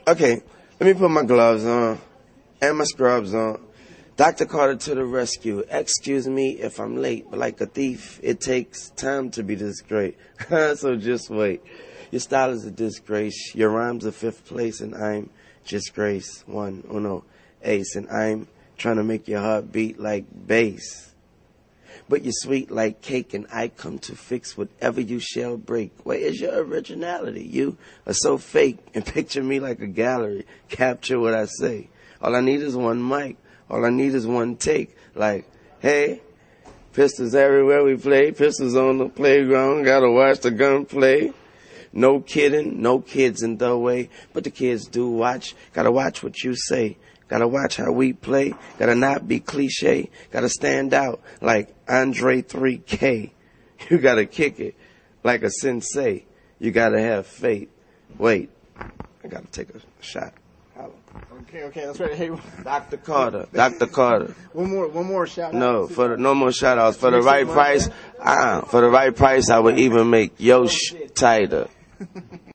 Okay, let me put my gloves on and my scrubs on. Dr. Carter to the rescue. Excuse me if I'm late, but like a thief, it takes time to be this great. So just wait. Your style is a disgrace. Your rhymes are fifth place, and I'm just grace. One, oh no, ace, and I'm trying to make your heart beat like bass. But you're sweet like cake, and I come to fix whatever you shall break. Where is your originality? You are so fake, and picture me like a gallery. Capture what I say. All I need is one mic. All I need is one take. Like, hey, pistols everywhere we play. Pistols on the playground. Gotta watch the gunplay. No kidding, no kids in the way. But the kids do watch. Gotta watch what you say. Gotta watch how we play. Gotta not be cliche. Gotta stand out like Andre 3K. You gotta kick it like a sensei. You gotta have faith. Wait, I gotta take a shot. Okay, that's right. Hey, Dr. Carter, Dr. Carter. One more shout out. No, no more shout outs. For the right price, I would even make your tighter.